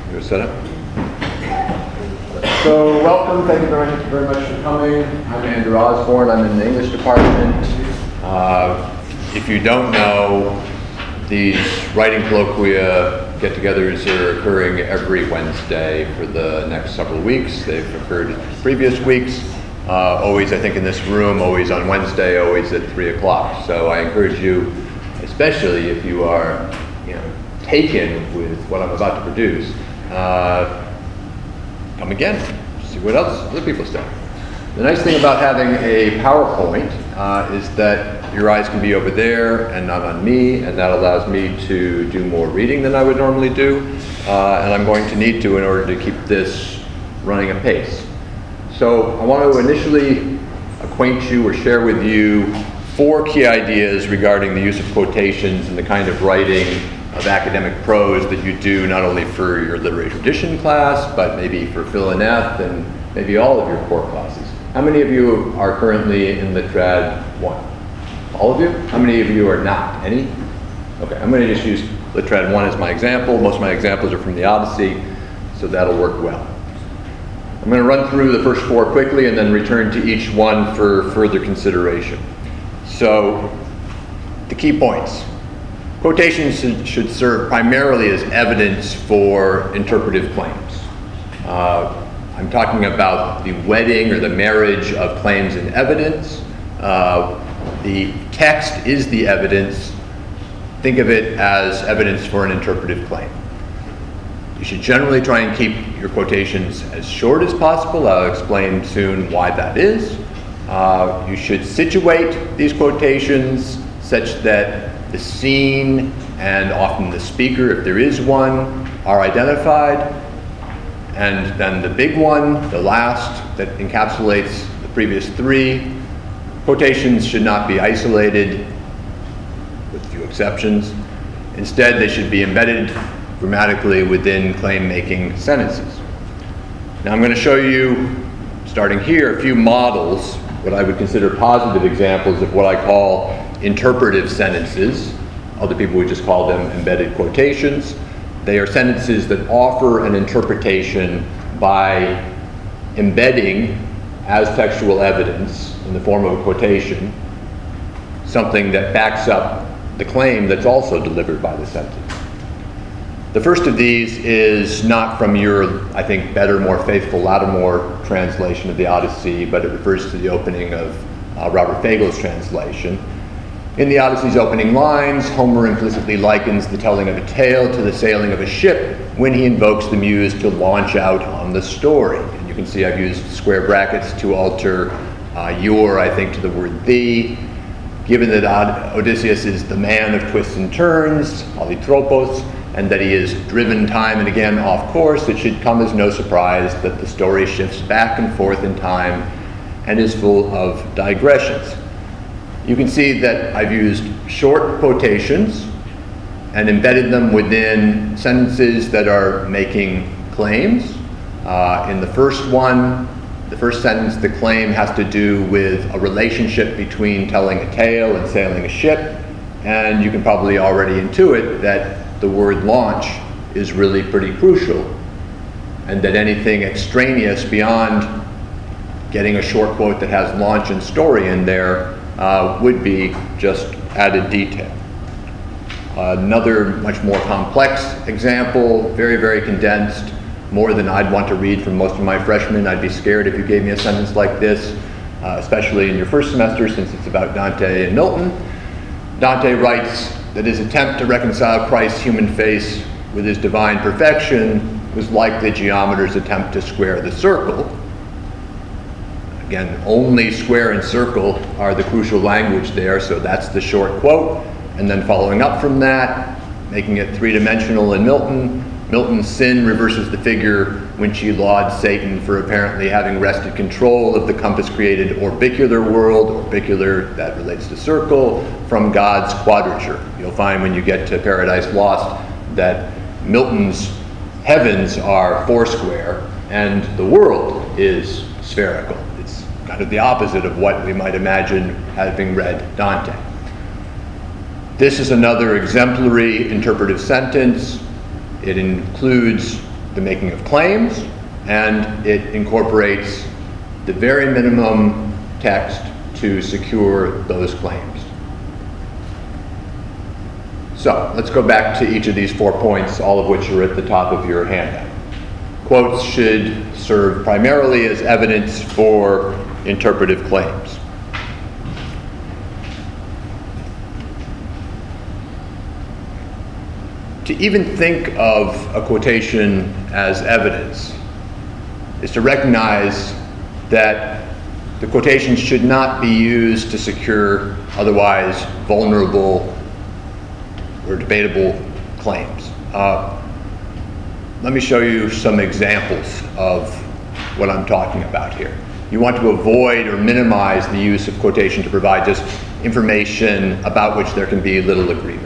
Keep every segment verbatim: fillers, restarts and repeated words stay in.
You're set up? So welcome, thank you very, very much for coming. I'm Andrew Osborne, I'm in the English department. Uh, if you don't know, these writing colloquia get-togethers are occurring every Wednesday for the next several weeks. They've occurred previous weeks, uh, always I think in this room, always on Wednesday, always at three o'clock. So I encourage you, especially if you are you know, taken with what I'm about to produce, uh, come again, see what else other people say. The nice thing about having a PowerPoint uh, is that your eyes can be over there and not on me, and that allows me to do more reading than I would normally do, uh, and I'm going to need to in order to keep this running apace. So I want to initially acquaint you or share with you four key ideas regarding the use of quotations and the kind of writing of academic prose that you do not only for your literary tradition class, but maybe for Phil and F and maybe all of your core classes. How many of you are currently in Lit Trad one? All of you? How many of you are not? Any? Okay, I'm going to just use Lit Trad one as my example. Most of my examples are from the Odyssey, so that'll work well. I'm going to run through the first four quickly and then return to each one for further consideration. So, the key points. Quotations should serve primarily as evidence for interpretive claims. Uh, I'm talking about the wedding or the marriage of claims and evidence. Uh, the text is the evidence. Think of it as evidence for an interpretive claim. You should generally try and keep your quotations as short as possible. I'll explain soon why that is. Uh, you should situate these quotations such that the scene and often the speaker, if there is one, are identified. And then the big one, the last, that encapsulates the previous three. Quotations should not be isolated, with few exceptions. Instead, they should be embedded grammatically within claim-making sentences. Now I'm going to show you, starting here, a few models, what I would consider positive examples of what I call interpretive sentences. Other people would just call them embedded quotations. They are sentences that offer an interpretation by embedding as textual evidence in the form of a quotation something that backs up the claim that's also delivered by the sentence. The first of these is not from your, I think, better, more faithful Lattimore translation of the Odyssey, but it refers to the opening of uh, Robert Fagel's translation. In the Odyssey's opening lines, Homer implicitly likens the telling of a tale to the sailing of a ship when he invokes the muse to launch out on the story. And you can see I've used square brackets to alter uh, your, I think, to the word thee. Given that Od- Odysseus is the man of twists and turns, polytropos, and that he is driven time and again off course, it should come as no surprise that the story shifts back and forth in time and is full of digressions. You can see that I've used short quotations and embedded them within sentences that are making claims. Uh, in the first one, the first sentence, the claim has to do with a relationship between telling a tale and sailing a ship, and you can probably already intuit that the word launch is really pretty crucial, and that anything extraneous beyond getting a short quote that has launch and story in there uh, would be just added detail. Another much more complex example, very, very condensed, more than I'd want to read from most of my freshmen. I'd be scared if you gave me a sentence like this, uh, especially in your first semester since it's about Dante and Milton. Dante writes that his attempt to reconcile Christ's human face with his divine perfection was like the geometer's attempt to square the circle. Again, only square and circle are the crucial language there, so that's the short quote. And then following up from that, making it three-dimensional in Milton, Milton's sin reverses the figure when she lauds Satan for apparently having wrested control of the compass-created orbicular world, orbicular, that relates to circle, from God's quadrature. You'll find when you get to Paradise Lost that Milton's heavens are foursquare and the world is spherical. It's kind of the opposite of what we might imagine having read Dante. This is another exemplary interpretive sentence. It includes the making of claims, and it incorporates the very minimum text to secure those claims. So let's go back to each of these four points, all of which are at the top of your handout. Quotes should serve primarily as evidence for interpretive claims. To even think of a quotation as evidence is to recognize that the quotation should not be used to secure otherwise vulnerable or debatable claims. Uh, let me show you some examples of what I'm talking about here. You want to avoid or minimize the use of quotation to provide just information about which there can be little agreement.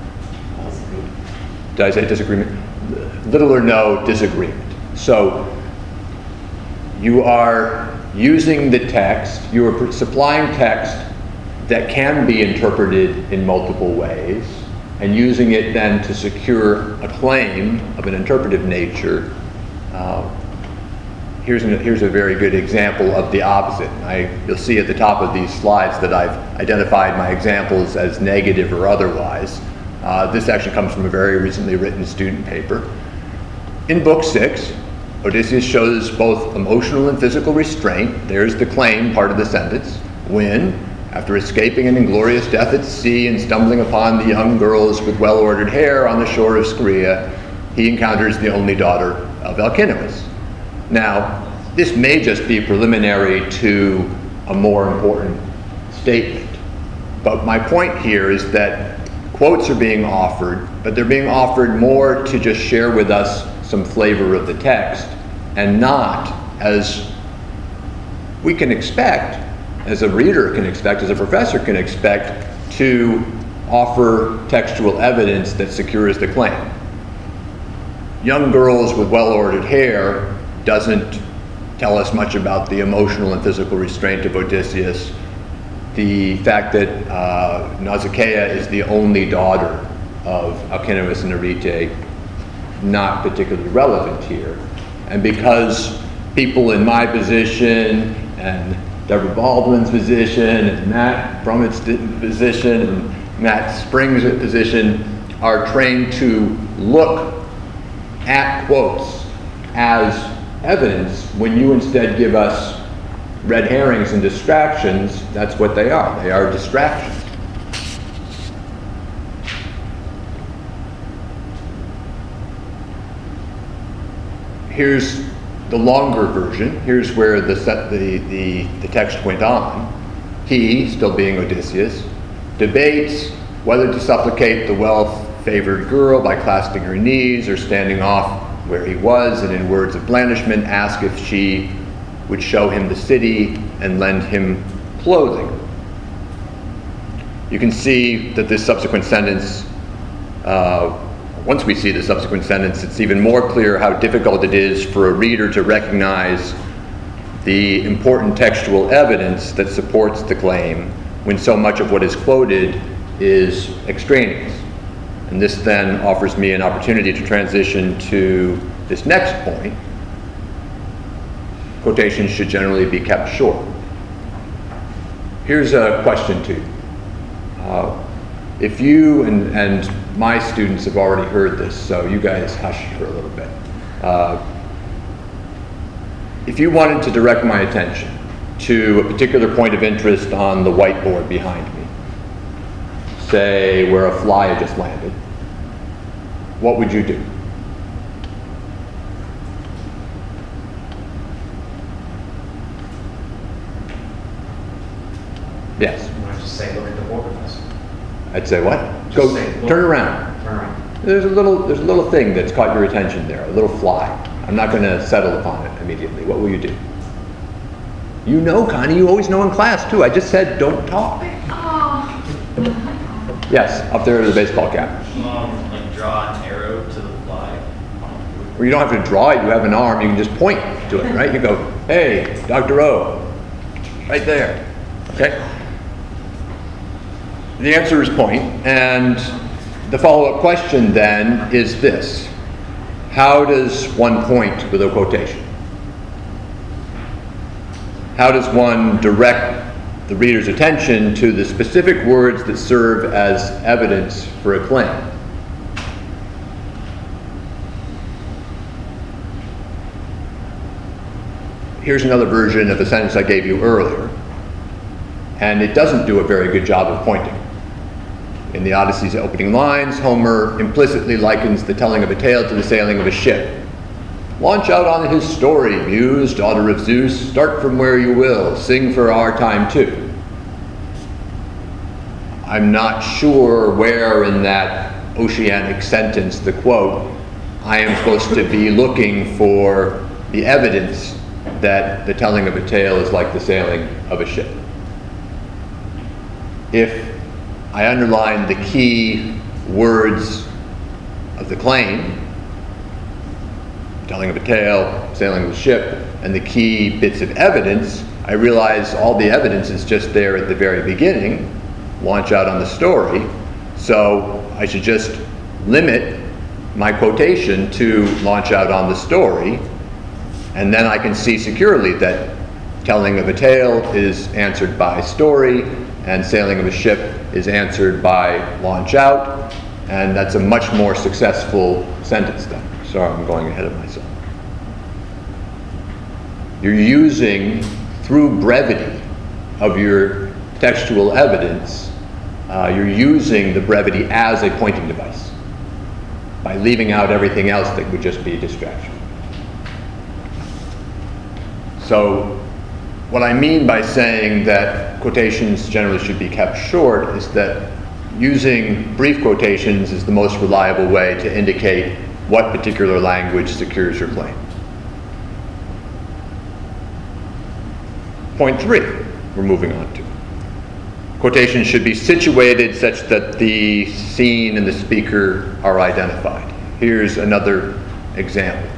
Did I say disagreement? Little or no disagreement. So you are using the text, you are supplying text that can be interpreted in multiple ways, and using it then to secure a claim of an interpretive nature. Uh, here's, an, here's a very good example of the opposite. I, you'll see at the top of these slides that I've identified my examples as negative or otherwise. Uh, this actually comes from a very recently written student paper. In book six, Odysseus shows both emotional and physical restraint. There's the claim part of the sentence. When, after escaping an inglorious death at sea and stumbling upon the young girls with well-ordered hair on the shore of Scheria, he encounters the only daughter of Alcinous. Now, this may just be preliminary to a more important statement. But my point here is that quotes are being offered, but they're being offered more to just share with us some flavor of the text, and not, as we can expect, as a reader can expect, as a professor can expect, to offer textual evidence that secures the claim. Young girls with well-ordered hair doesn't tell us much about the emotional and physical restraint of Odysseus. The fact that uh, Nausicaa is the only daughter of Alcinous and Arete, not particularly relevant here. And because people in my position, and Deborah Baldwin's position, and Matt Brummett's position, and Matt Spring's position, are trained to look at quotes as evidence, when you instead give us red herrings and distractions, that's what they are. They are distractions. Here's the longer version. Here's where the, set, the, the, the text went on. He, still being Odysseus, debates whether to supplicate the well-favored girl by clasping her knees or standing off where he was, and in words of blandishment ask if she would show him the city and lend him clothing. You can see that this subsequent sentence, uh, once we see the subsequent sentence, it's even more clear how difficult it is for a reader to recognize the important textual evidence that supports the claim when so much of what is quoted is extraneous. And this then offers me an opportunity to transition to this next point. Quotations should generally be kept short. Here's a question to you. Uh, if you, and, and my students have already heard this, so you guys hush for a little bit. Uh, if you wanted to direct my attention to a particular point of interest on the whiteboard behind me, say where a fly had just landed, what would you do? Yes. You want to just say, look at the board with us. I'd say what? Just Go, say, look. turn around. Turn around. There's a little, there's a little thing that's caught your attention there, a little fly. I'm not going to settle upon it immediately. What will you do? You know, Connie, you always know in class too. I just said don't talk. Oh. Yes, up there to the baseball cap. Um, like draw an arrow to the fly. Well, you don't have to draw it. You have an arm. You can just point to it, right? You go, hey, Doctor O, right there. Okay? The answer is point, and the follow-up question then is this. how does one point with a quotation? How does one direct the reader's attention to the specific words that serve as evidence for a claim? Here's another version of the sentence I gave you earlier, and it doesn't do a very good job of pointing. In the Odyssey's opening lines, Homer implicitly likens the telling of a tale to the sailing of a ship. Launch out on his story, Muse, daughter of Zeus, start from where you will, sing for our time too. I'm not sure where in that oceanic sentence, the quote, I am supposed to be looking for the evidence that the telling of a tale is like the sailing of a ship. If I underline the key words of the claim, telling of a tale, sailing of a ship, and the key bits of evidence, I realize all the evidence is just there at the very beginning, launch out on the story, so I should just limit my quotation to launch out on the story, and then I can see securely that telling of a tale is answered by story, and sailing of a ship is answered by launch out, and that's a much more successful sentence then. Sorry, I'm going ahead of myself. You're using, through brevity of your textual evidence, uh, you're using the brevity as a pointing device by leaving out everything else that would just be a distraction. So what I mean by saying that quotations generally should be kept short is that using brief quotations is the most reliable way to indicate what particular language secures your claim. Point three, we're moving on to. Quotations should be situated such that the scene and the speaker are identified. Here's another example.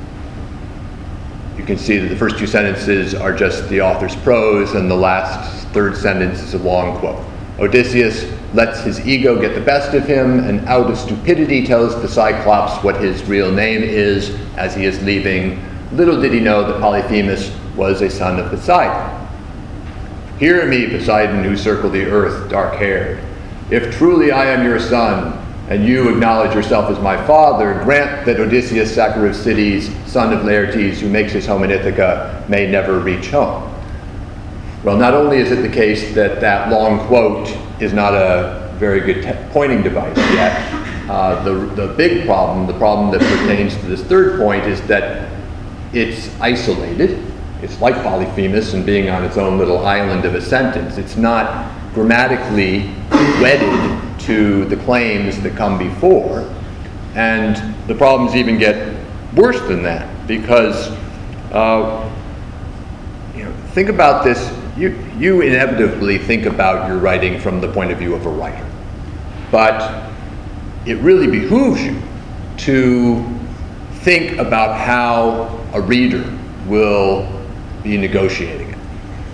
You can see that the first two sentences are just the author's prose, and the last third sentence is a long quote. Odysseus lets his ego get the best of him, and out of stupidity tells the Cyclops what his real name is as he is leaving. Little did he know that Polyphemus was a son of Poseidon. Hear me, Poseidon, who circle the earth, dark-haired. If truly I am your son, and you acknowledge yourself as my father, grant that Odysseus, sacker of cities, son of Laertes, who makes his home in Ithaca, may never reach home. Well, not only is it the case that that long quote is not a very good te- pointing device yet, uh, the, the big problem, the problem that pertains to this third point, is that it's isolated. It's like Polyphemus and being on its own little island of a sentence. It's not grammatically wedded to the claims that come before. And the problems even get worse than that, because uh, you know, think about this. You, you inevitably think about your writing from the point of view of a writer. But it really behooves you to think about how a reader will be negotiating it.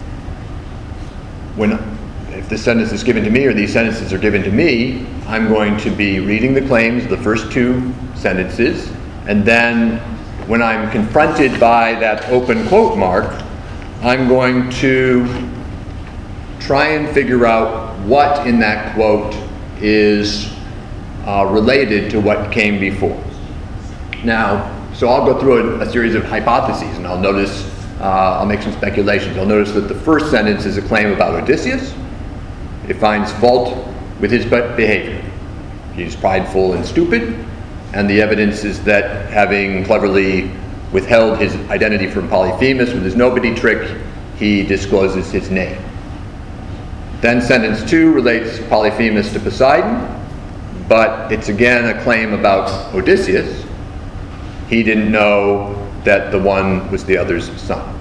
When, if this sentence is given to me or these sentences are given to me, I'm going to be reading the claims, the first two sentences, and then when I'm confronted by that open quote mark, I'm going to try and figure out what in that quote is uh, related to what came before. Now, so I'll go through a, a series of hypotheses, and I'll notice, uh, I'll make some speculations. I'll notice that the first sentence is a claim about Odysseus. It finds fault with his behavior. He's prideful and stupid, and the evidence is that having cleverly withheld his identity from Polyphemus with his nobody trick, he discloses his name. Then sentence two relates Polyphemus to Poseidon, but it's again a claim about Odysseus. He didn't know that the one was the other's son.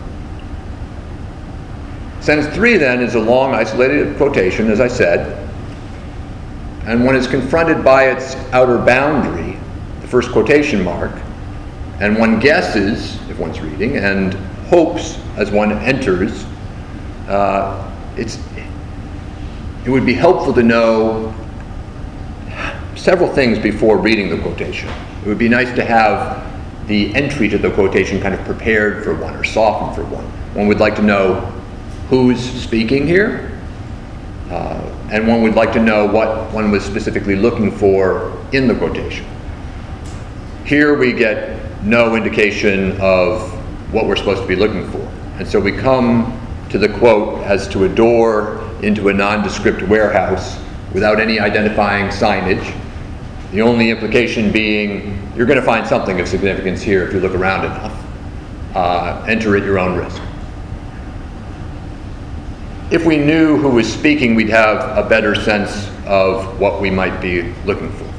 Sentence three then is a long isolated quotation, as I said, and when it's confronted by its outer boundary, the first quotation mark, and one guesses, if one's reading, and hopes as one enters, uh, it's, it would be helpful to know several things before reading the quotation. It would be nice to have the entry to the quotation kind of prepared for one or softened for one. One would like to know who's speaking here, uh, and one would like to know what one was specifically looking for in the quotation. Here we get no indication of what we're supposed to be looking for. And so we come to the quote as to a door into a nondescript warehouse without any identifying signage. The only implication being you're going to find something of significance here if you look around enough. Uh, enter at your own risk. If we knew who was speaking, we'd have a better sense of what we might be looking for.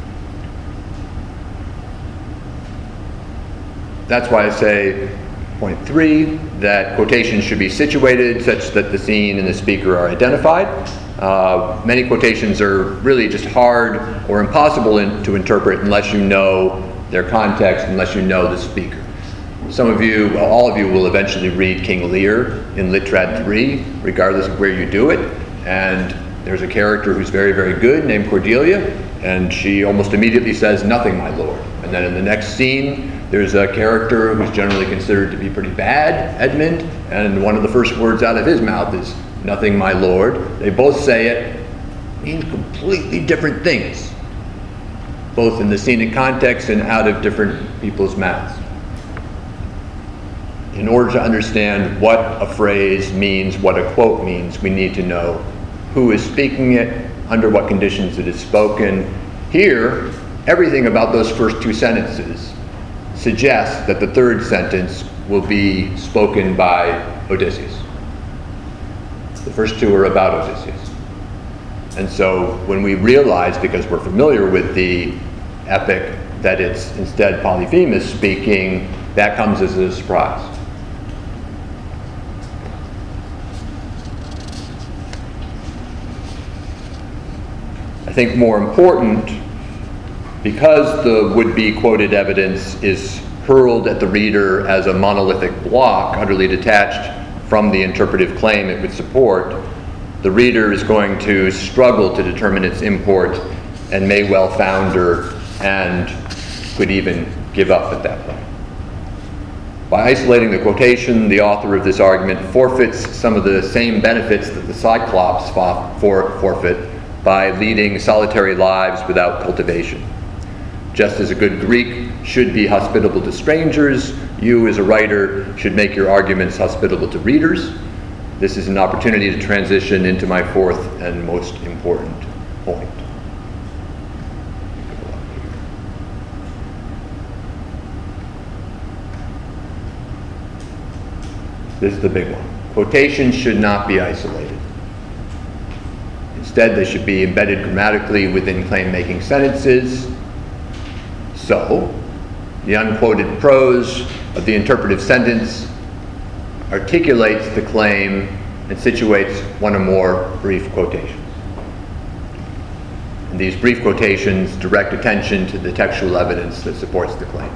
That's why I say, point three, that quotations should be situated such that the scene and the speaker are identified. Uh, many quotations are really just hard or impossible in, to interpret unless you know their context, unless you know the speaker. Some of you, well, all of you will eventually read King Lear in Lit Trad three, regardless of where you do it. And there's a character who's very, very good named Cordelia, and she almost immediately says, "Nothing, my lord." And then in the next scene, there's a character who's generally considered to be pretty bad, Edmund, and one of the first words out of his mouth is, "Nothing, my lord." They both say it, mean completely different things, both in the scenic context and out of different people's mouths. In order to understand what a phrase means, what a quote means, we need to know who is speaking it, under what conditions it is spoken. Here, everything about those first two sentences suggests that the third sentence will be spoken by Odysseus. The first two are about Odysseus. And so when we realize, because we're familiar with the epic, that it's instead Polyphemus speaking, that comes as a surprise. I think more important, because the would-be quoted evidence is hurled at the reader as a monolithic block, utterly detached from the interpretive claim it would support, the reader is going to struggle to determine its import and may well founder and could even give up at that point. By isolating the quotation, the author of this argument forfeits some of the same benefits that the Cyclops for, forfeit by leading solitary lives without cultivation. Just as a good Greek should be hospitable to strangers, you as a writer should make your arguments hospitable to readers. This is an opportunity to transition into my fourth and most important point. This is the big one. Quotations should not be isolated. Instead, they should be embedded grammatically within claim-making sentences. So, the unquoted prose of the interpretive sentence articulates the claim and situates one or more brief quotations. And these brief quotations direct attention to the textual evidence that supports the claim.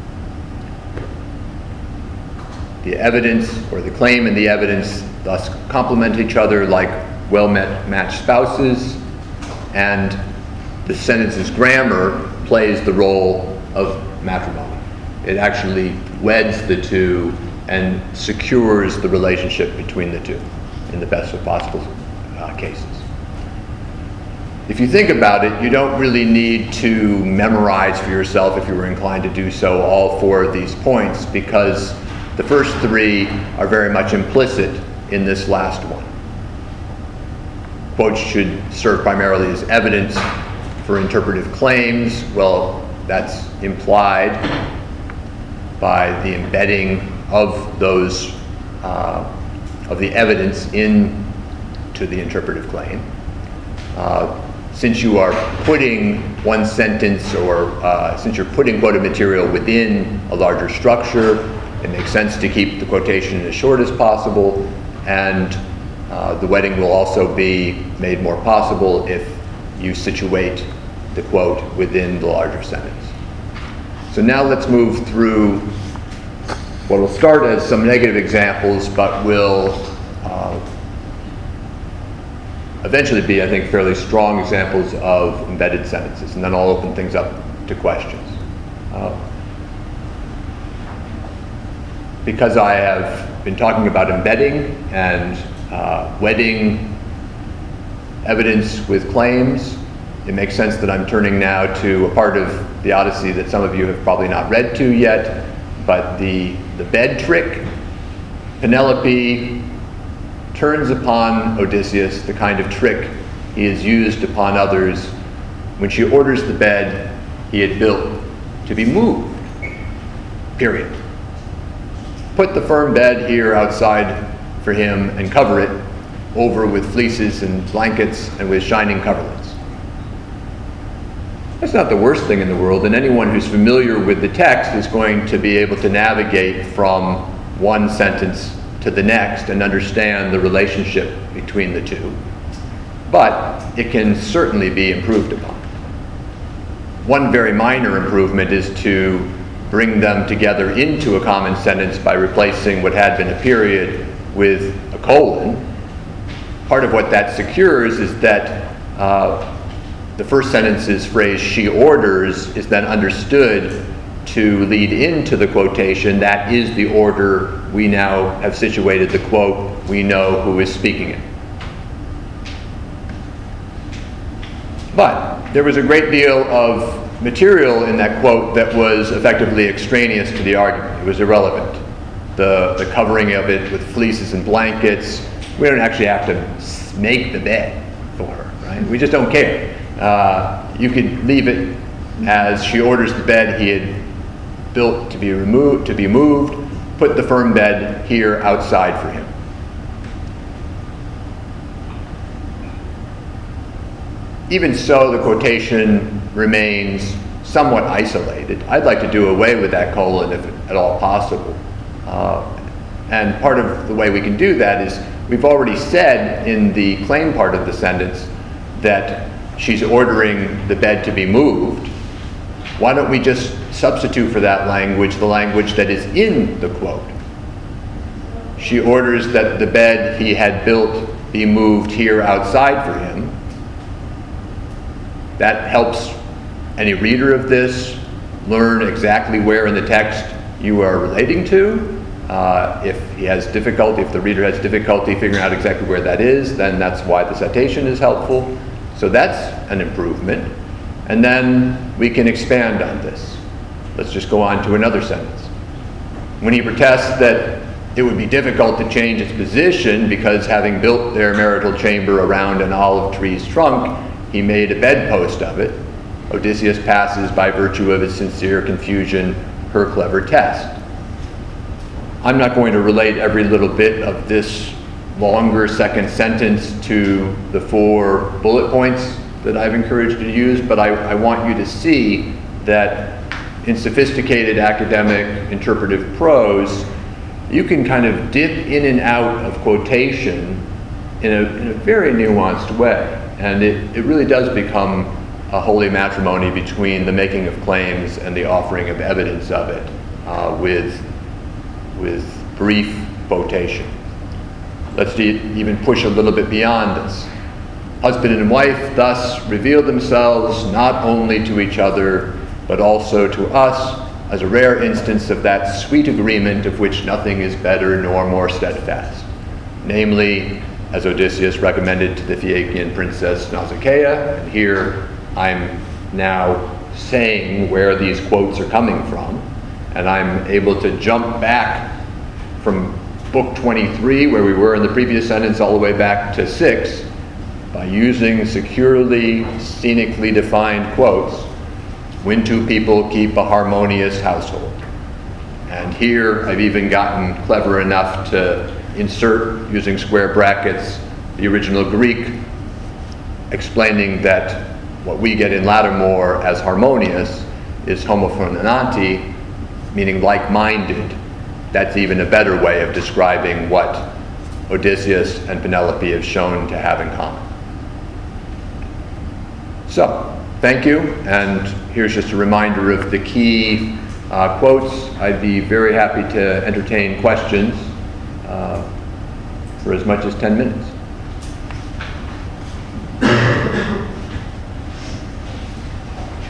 The evidence, or the claim and the evidence, thus complement each other like well-matched spouses, and the sentence's grammar plays the role of matrimony. It actually weds the two and secures the relationship between the two in the best of possible uh, cases. If you think about it, you don't really need to memorize for yourself, if you were inclined to do so, all four of these points, because the first three are very much implicit in this last one. Quotes should serve primarily as evidence for interpretive claims. Well, that's implied by the embedding of those, uh, of the evidence into the interpretive claim. Uh, since you are putting one sentence, or uh, since you're putting quoted material within a larger structure, it makes sense to keep the quotation as short as possible, and uh, the wedding will also be made more possible if you situate the quote within the larger sentence. So now let's move through what will start as some negative examples, but will uh, eventually be, I think, fairly strong examples of embedded sentences, and then I'll open things up to questions. Uh, because I have been talking about embedding and uh, wedding evidence with claims, it makes sense that I'm turning now to a part of the Odyssey that some of you have probably not read to yet, but the, the bed trick. Penelope turns upon Odysseus the kind of trick he has used upon others when she orders the bed he had built to be moved, period. Put the firm bed here outside for him and cover it over with fleeces and blankets and with shining coverlets. That's not the worst thing in the world, and anyone who's familiar with the text is going to be able to navigate from one sentence to the next and understand the relationship between the two. But it can certainly be improved upon. One very minor improvement is to bring them together into a common sentence by replacing what had been a period with a colon. Part of what that secures is that uh, the first sentence's phrase, "she orders," is then understood to lead into the quotation. That is the order. We now have situated the quote. We know who is speaking it. But there was a great deal of material in that quote that was effectively extraneous to the argument. It was irrelevant. The, the covering of it with fleeces and blankets. We don't actually have to make the bed for her, right? We just don't care. Uh, you could leave it as she orders the bed he had built to be removed, to be moved, put the firm bed here outside for him. Even so, the quotation remains somewhat isolated. I'd like to do away with that colon if at all possible. Uh, and part of the way we can do that is we've already said in the claim part of the sentence that she's ordering the bed to be moved. Why don't we just substitute for that language the language that is in the quote? She orders that the bed he had built be moved here outside for him. That helps any reader of this learn exactly where in the text you are relating to. Uh, if he has difficulty, if the reader has difficulty figuring out exactly where that is, then that's why the citation is helpful. So that's an improvement. And then we can expand on this. Let's just go on to another sentence. When he protests that it would be difficult to change its position because having built their marital chamber around an olive tree's trunk, he made a bedpost of it, Odysseus passes, by virtue of his sincere confusion, her clever test. I'm not going to relate every little bit of this longer second sentence to the four bullet points that I've encouraged you to use, but I, I want you to see that in sophisticated academic interpretive prose, you can kind of dip in and out of quotation in a, in a very nuanced way. And it, it really does become a holy matrimony between the making of claims and the offering of evidence of it uh, with, with brief quotation. Let's de- even push a little bit beyond this. Husband and wife thus reveal themselves not only to each other, but also to us as a rare instance of that sweet agreement of which nothing is better nor more steadfast. Namely, as Odysseus recommended to the Phaeacian princess Nausicaa, and here I'm now saying where these quotes are coming from, and I'm able to jump back from book twenty-three, where we were in the previous sentence, all the way back to six, by using securely, scenically defined quotes, when two people keep a harmonious household. And here I've even gotten clever enough to insert, using square brackets, the original Greek, explaining that what we get in Lattimore as harmonious is homophonanti, meaning like-minded. That's even a better way of describing what Odysseus and Penelope have shown to have in common. So, thank you, and here's just a reminder of the key uh, quotes. I'd be very happy to entertain questions uh, for as much as ten minutes.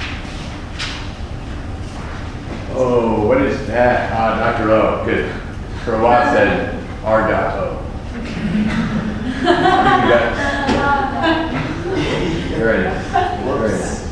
Oh, what is that? Ah, Doctor O, good. For a while said R dot O. Very nice. Very nice.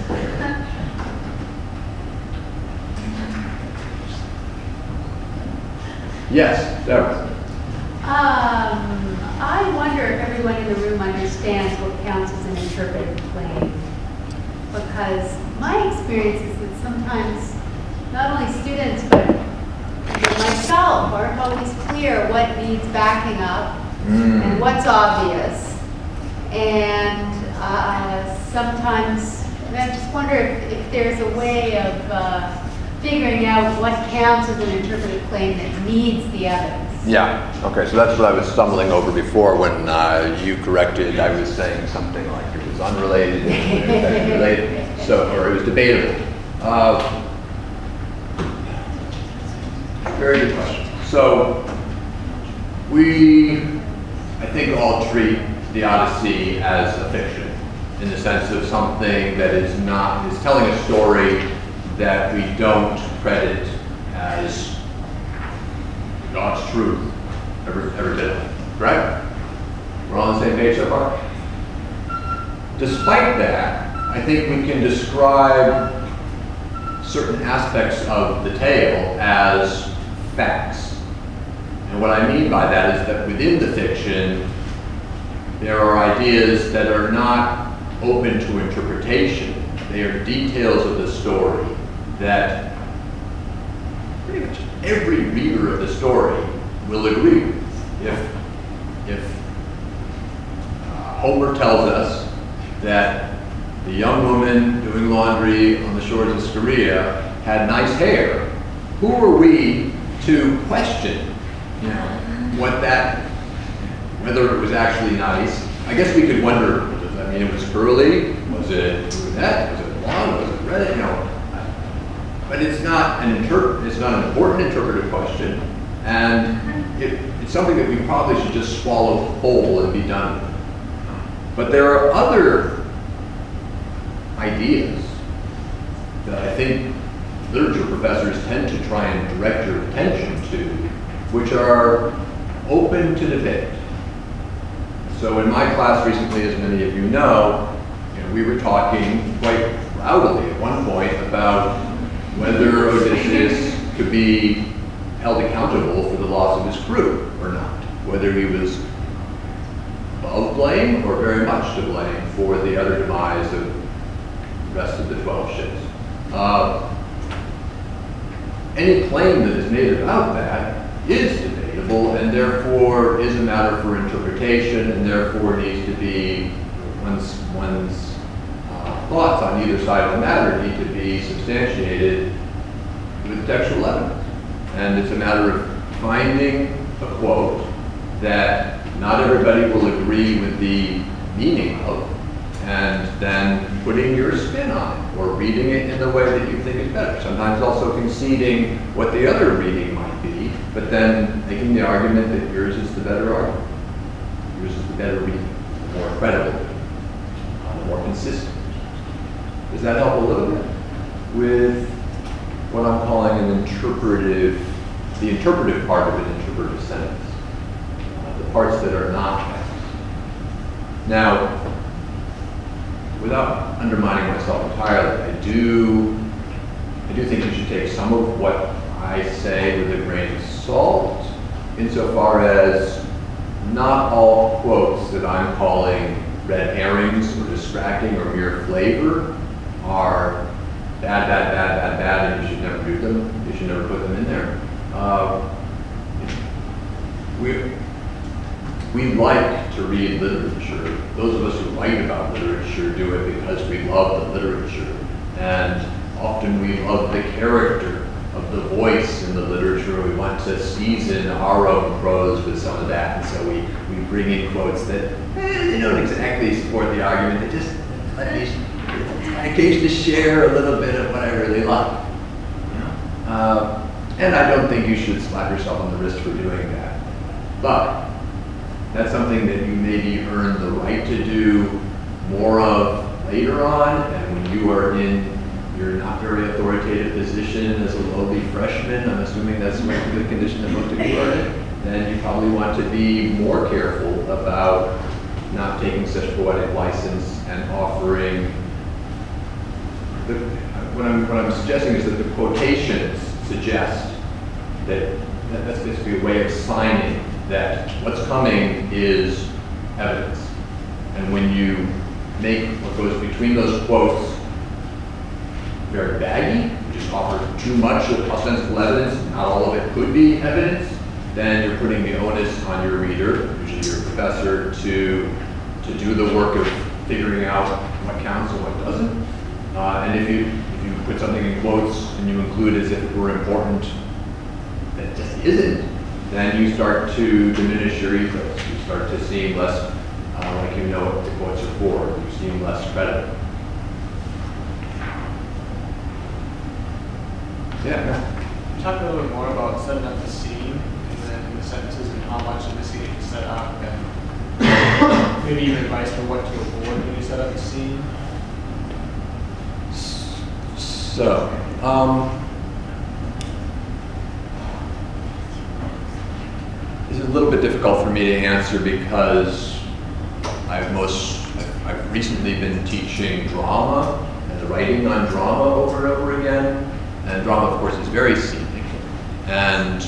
Yes, Deborah. Um, I wonder if everyone in the room understands what counts as an interpretive claim. Because my experience is that sometimes not only students, but even myself aren't always clear what needs backing up Mm. and what's obvious. And uh, sometimes, and I just wonder if, if there's a way of uh, figuring out what counts as an interpretive claim that needs the evidence. Yeah, okay, so that's what I was stumbling over before when uh, you corrected. I was saying something like it was unrelated, and it was related, so, or it was debatable. Uh, very good question. So, we, I think, all treat the Odyssey as a fiction, in the sense of something that is not, is telling a story that we don't credit as God's truth, every, every bit of it, right? We're all on the same page so far? Despite that, I think we can describe certain aspects of the tale as facts. And what I mean by that is that within the fiction, there are ideas that are not open to interpretation. They are details of the story that pretty much every reader of the story will agree with. If, if uh, Homer tells us that the young woman doing laundry on the shores of Scheria had nice hair, who are we to question, you know, what that, whether it was actually nice? I guess we could wonder, does that mean it was curly? Was it brunette? Was it blonde? Was it red? You know, but it's not an inter- it's not an important interpretive question, and it, it's something that we probably should just swallow whole and be done with. But there are other ideas that I think literature professors tend to try and direct your attention to, which are open to debate. So in my class recently, as many of you know, you know we were talking quite loudly at one point about whether Odysseus could be held accountable for the loss of his crew or not, whether he was above blame or very much to blame for the utter demise of the rest of the twelve ships. Uh, any claim that is made about that is debatable and therefore is a matter for interpretation and therefore needs to be, one's, one's uh, thoughts on either side of the matter need to be substantiated with textual evidence. And it's a matter of finding a quote that not everybody will agree with the meaning of, and then putting your spin on it, or reading it in the way that you think is better. Sometimes also conceding what the other reading might be, but then making the argument that yours is the better argument. Yours is the better reading, the more credible, uh, the more consistent. Does that help a little bit with what I'm calling an interpretive, the interpretive part of an interpretive sentence? Uh, the parts that are not facts. Now, without undermining myself entirely, I do, I do think you should take some of what I say with a grain of salt, insofar as not all quotes that I'm calling red herrings or distracting or mere flavor are bad, bad, bad, bad, bad, and you should never read them. You should never put them in there. Uh, we, we like to read literature. Those of us who write about literature do it because we love the literature. And often we love the character of the voice in the literature. We want to season our own prose with some of that. And so we, we bring in quotes that eh, they don't exactly support the argument. They just let me occasionally share a little bit of what I really like. You know? uh, and I don't think you should slap yourself on the wrist for doing that. But that's something that you maybe earn the right to do more of later on, and when you are in you're not very authoritative position as a lowly freshman, I'm assuming that's the condition that most of you are in, then you probably want to be more careful about not taking such poetic license and offering. The, what, I'm, what I'm suggesting is that the quotations suggest that, that that's basically a way of signing that what's coming is evidence. And when you make what goes between those quotes very baggy, you just offer too much of ostensible evidence, not all of it could be evidence, then you're putting the onus on your reader, usually your professor, to, to do the work of figuring out what counts and what doesn't. Uh, and if you, if you put something in quotes and you include as if it were important that just isn't, then you start to diminish your ethos. You start to seem less uh, like you know what the quotes are for. You seem less credible. Yeah. Talk a little bit more about setting up the scene and then the sentences and how much of the scene is set up, and maybe even advice for what to avoid when you set up the scene. So, um, this is a little bit difficult for me to answer because I've most, I've, I've recently been teaching drama and writing on drama over and over again. And drama, of course, is very scenic. And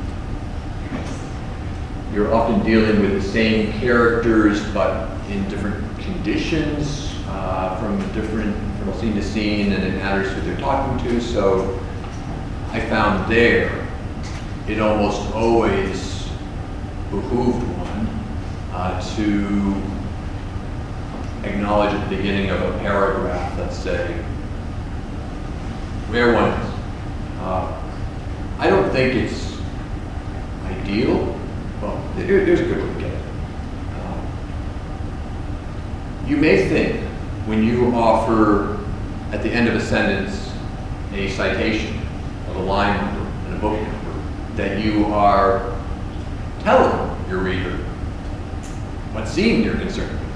you're often dealing with the same characters, but in different conditions, uh, from different, from scene to scene, and it matters who they're talking to. So I found there, it almost always behooved one uh, to acknowledge at the beginning of a paragraph, let's say, where one is. Uh, I don't think it's ideal. Well, there, there's a good way to get it. Uh, you may think when you offer at the end of a sentence a citation of a line number and a book number that you are telling your reader what scene you're concerned with.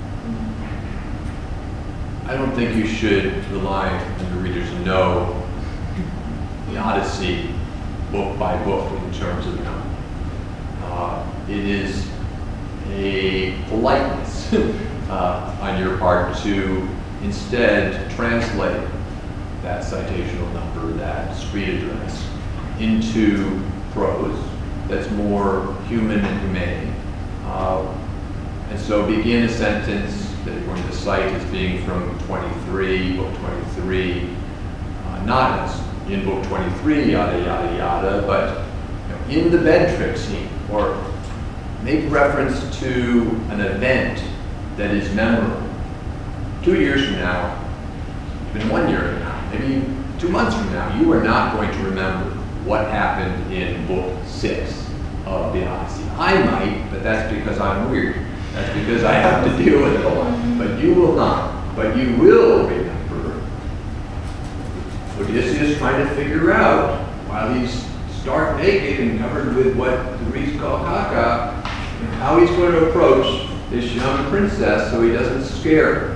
I don't think you should rely on your readers to know the Odyssey book by book in terms of number. Uh, it is a politeness uh, on your part to instead translate that citational number, that street address, into prose that's more human and humane. Uh, and so begin a sentence that you're going to cite as being from twenty-three, book twenty-three, uh, not as in book twenty-three, yada, yada, yada, but you know, in the bed trick scene, or make reference to an event that is memorable. Two years from now, even one year from now, maybe two months from now, you are not going to remember what happened in book six of the Odyssey. I might, but that's because I'm weird. That's because I have to deal with it a lot. But you will not. But you will remember Odysseus trying to figure out, while he's stark naked and covered with what the Greeks call caca, how he's going to approach this young princess so he doesn't scare her.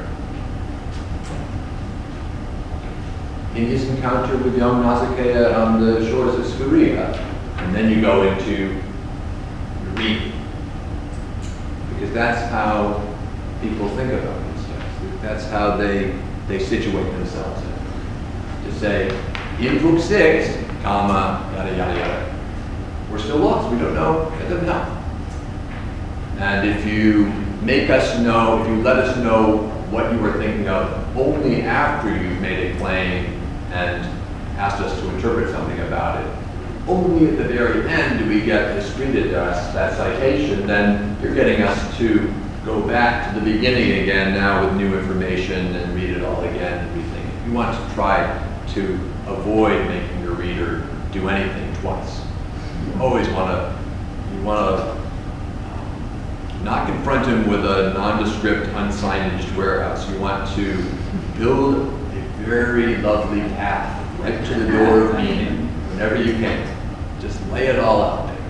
In his encounter with young Nausicaa on the shores of Scheria, and then you go into your reading. Because that's how people think about these things. That's how they, they situate themselves in. To say, in book six, comma, yada, yada, yada. We're still lost, we don't know, let them know. And if you make us know, if you let us know what you were thinking of only after you've made a claim and asked us to interpret something about it, only at the very end do we get this street address, that citation, then you're getting us to go back to the beginning again now with new information and read it all again and rethink. You want to try to avoid making your reader do anything twice. You always want to, you want to um, not confront him with a nondescript, unsignaged warehouse. You want to build a very lovely path right to the door of meaning whenever you can. Just lay it all out there.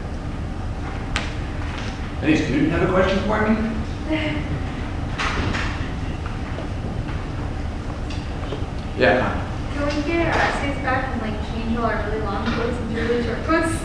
Any student have a question for me? Yeah. Can we get our essays back and like change all our really long quotes into really short quotes?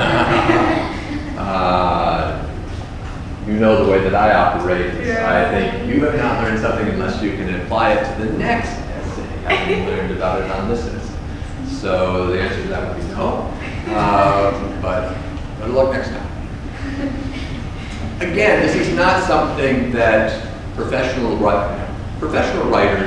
Uh, you know the way that I operate. is Yeah. I think you have not learned something unless you can apply it to the next essay. Having learned about it on this essay. So the answer to that would be no. Uh, but better luck next time. Again, this is not something that professional wri- professional writers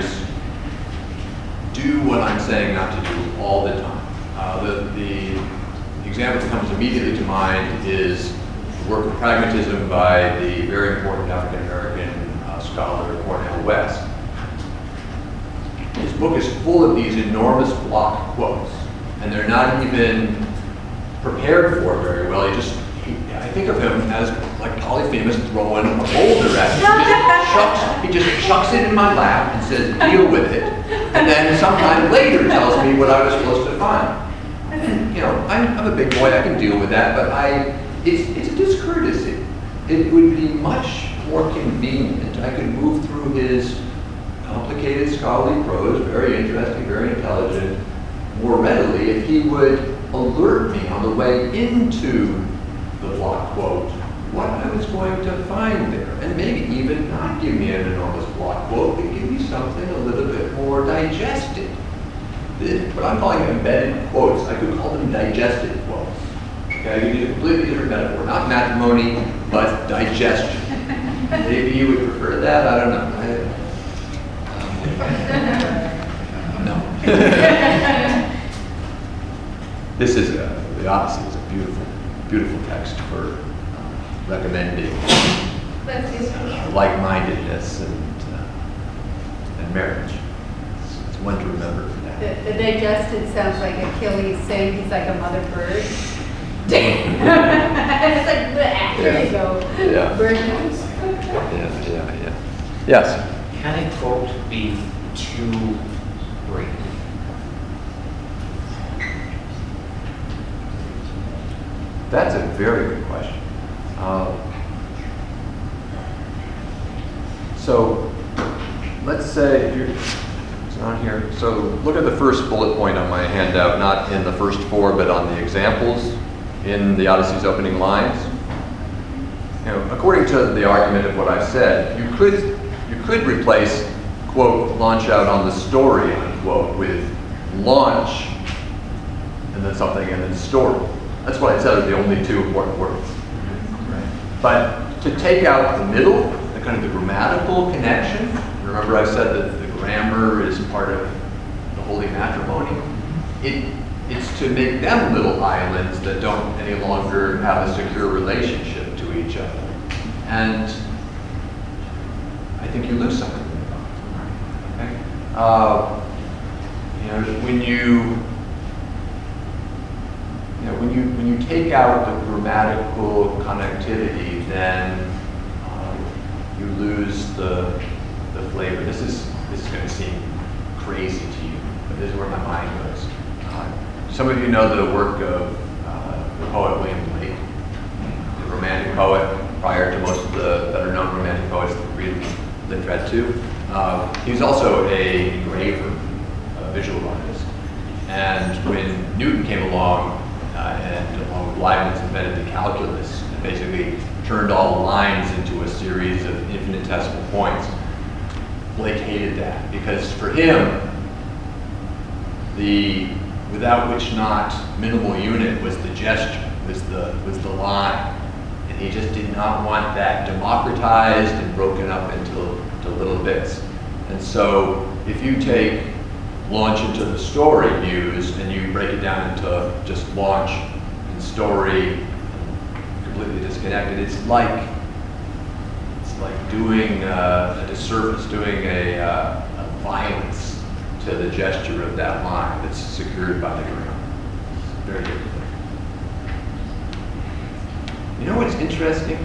do what I'm saying not to do all the time. Uh, the, the example that comes immediately to mind is the work of pragmatism by the very important African American uh, scholar Cornel West. His book is full of these enormous block quotes, and they're not even prepared for very well. He just, he, I think of him as like Polyphemus throwing a boulder at me. He just chucks, he just chucks it in my lap and says, deal with it. And then sometime later tells me what I was supposed to find. And, you know, I'm, I'm a big boy, I can deal with that, but I, it's, it's a discourtesy. It would be much more convenient. I could move through his complicated scholarly prose, very interesting, very intelligent, more readily if he would alert me on the way into the block quote what I was going to find there. And maybe even not give me an enormous block quote, but give me something a little bit more digested. The, what I'm calling embedded quotes, I could call them digested quotes. Okay, I could use a completely different metaphor, not matrimony, but digestion. Maybe you would prefer that, I don't know. I, no. This is a, the Odyssey is a beautiful, beautiful text for uh, recommending uh, like-mindedness and, uh, and marriage. It's, it's one to remember for that. The, the digested sounds like Achilles saying he's like a mother bird. It's like, bleh, here you go. Yeah. Bird nose. Yeah, yeah, yeah. Yes? Can a quote be too brief? That's a very good question. Um, so, let's say you're, it's not here. So, look at the first bullet point on my handout, not in the first four, but on the examples in the Odyssey's opening lines. You know, according to the argument of what I've said, you could you could replace quote launch out on the story unquote with launch and then something and then story. That's what I said are the only two important words. Right. But to take out the middle, the kind of the grammatical connection, remember I said that the grammar is part of the holy matrimony? It, it's to make them little islands that don't any longer have a secure relationship to each other. And I think you lose something. Okay? Uh, you know, when you You know, when you when you take out the grammatical connectivity, then um, you lose the the flavor. This is this is going to seem crazy to you, but this is where my mind goes. Uh, some of you know the work of uh, the poet William Blake, the Romantic poet, prior to most of the better known Romantic poets that read Lit too. Uh, he was also a engraver, a visual artist, and when Newton came along. Uh, and along with Leibniz invented the calculus and basically turned all the lines into a series of infinitesimal points. Blake hated that because for him, the without which not minimal unit was the gesture, was the was the line, and he just did not want that democratized and broken up into, into little bits. And so, if you take launch into the story used and you break it down into just launch and story, completely disconnected, it's like it's like doing uh, a disservice, doing a, uh, a violence to the gesture of that line that's secured by the grammar. It's very difficult. You know what's interesting?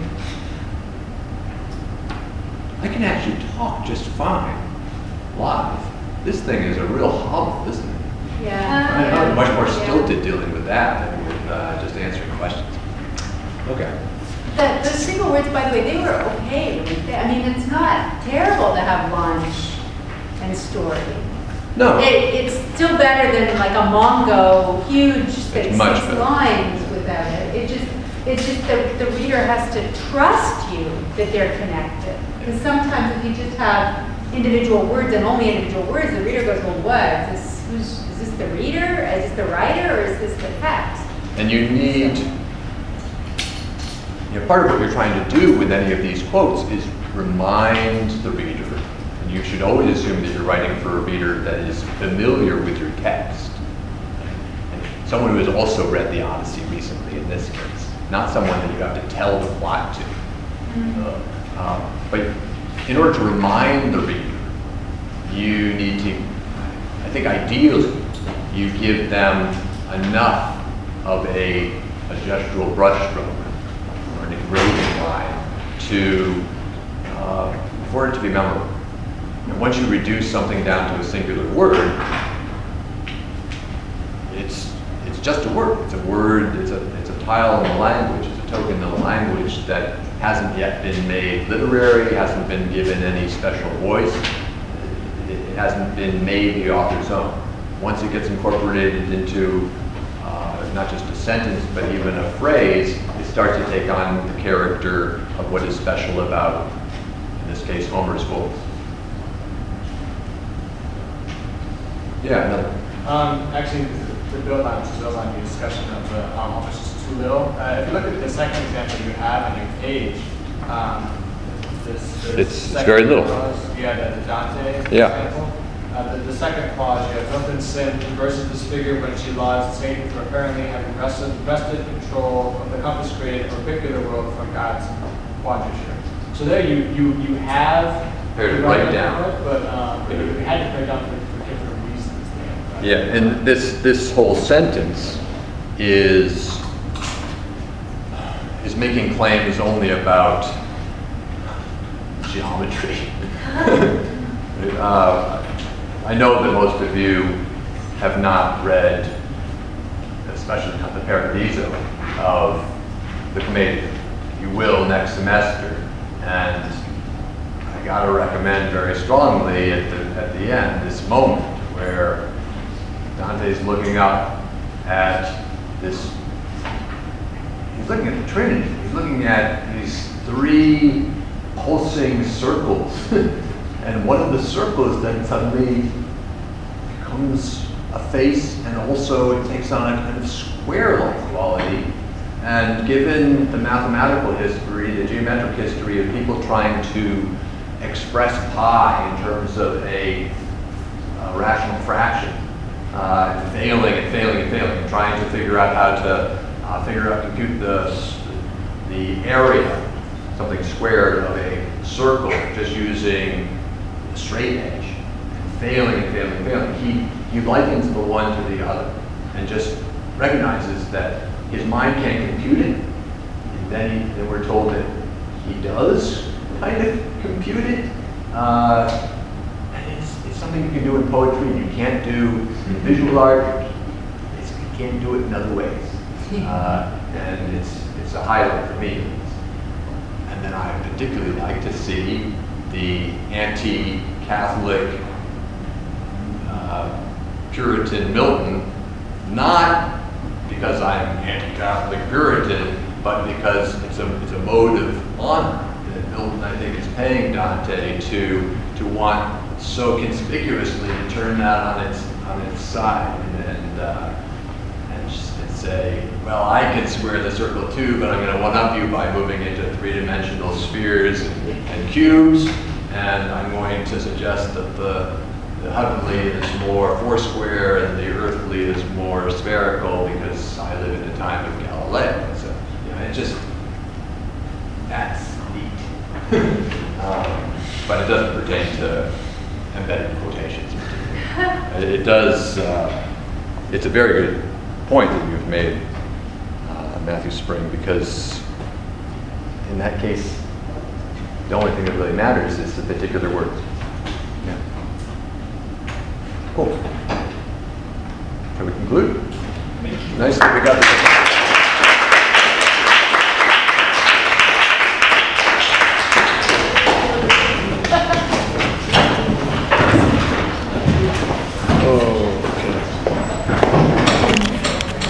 I can actually talk just fine live. This thing is a real hobble, isn't it? Yeah. I'm much more Yeah. stilted dealing with that than with uh, just answering questions. Okay. The, the single words, by the way, they were okay. I mean, it's not terrible to have launch and story. No. It, it's still better than like a Mongo, huge, like much six better. lines without it. It just, it's just the, the reader has to trust you that they're connected. Because sometimes if you just have individual words and only individual words, the reader goes, well, what? Is this, who's, is this the reader? Is this the writer? Or is this the text? And you need, you know, part of what you're trying to do with any of these quotes is remind the reader. And you should always assume that you're writing for a reader that is familiar with your text. And someone who has also read the Odyssey recently in this case, not someone that you have to tell the plot to. Mm-hmm. Uh, um, but in order to remind the reader, you need to, I think ideally, you give them enough of a, a gestural brushstroke or an engraving line to, uh, for it to be memorable. And once you reduce something down to a singular word, it's it's just a word. It's a word. It's a it's a tile in the language. It's a token in the language that hasn't yet been made literary. Hasn't been given any special voice. It, it hasn't been made the author's own. Once it gets incorporated into uh, not just a sentence, but even a phrase, it starts to take on the character of what is special about, in this case, Homer's voice. Yeah, another. Um, actually, to build on, to build on your discussion of the, um, how much is too little, uh, if you look at the second example you have on your page, um, this, this It's- it's second very little. clause, yeah, the, the Dante Yeah. example. Uh, the, the second clause, you have Milton sin versus this figure when she lies Satan for apparently having wrested, wrested control of the compass created or particular world from God's quadrature. So there you, you, you have Here to the write right down. number, but um, you you had to write down for, for different reasons. There, right? Yeah, and this this whole sentence is is making claims only about geometry. uh, I know that most of you have not read, especially not the Paradiso of the Commedia. You will next semester, and I gotta recommend very strongly at the at the end this moment where Dante's looking up at this. He's looking at the Trinity. He's looking at these three pulsing circles. And one of the circles then suddenly becomes a face, and also it takes on a kind of square-like quality. And given the mathematical history, the geometric history of people trying to express pi in terms of a, a rational fraction, uh, and failing and failing and failing, and trying to figure out how to uh, figure out, compute the, the area, something squared of a circle, just using a straight edge, and failing and failing and failing. He, he likens the one to the other, and just recognizes that his mind can't compute it, and then, he, then we're told that he does kind of compute it. Uh, and it's, it's something you can do in poetry, and you can't do in visual art. It's, you can't do it in other ways. Uh, and it's, it's a highlight for me. And then I particularly like to see the anti-Catholic uh, Puritan Milton, not because I'm anti-Catholic Puritan, but because it's a, it's a mode of honor that Milton, I think, is paying Dante to, to want so conspicuously to turn that on its, on its side and, and, uh, and, just, and say, well, I can square the circle too, but I'm going to one-up you by moving into three-dimensional spheres and, and cubes, and I'm going to suggest that the The heavenly is more foursquare and the earthly is more spherical because I live in the time of Galileo. So, you know, it just, that's neat. um, but it doesn't pertain to embedded quotations. It, it does, uh, it's a very good point that you've made, uh, Matthew Spring, because in that case, the only thing that really matters is the particular words. Yeah. Cool. Can we conclude? Nice that we got this.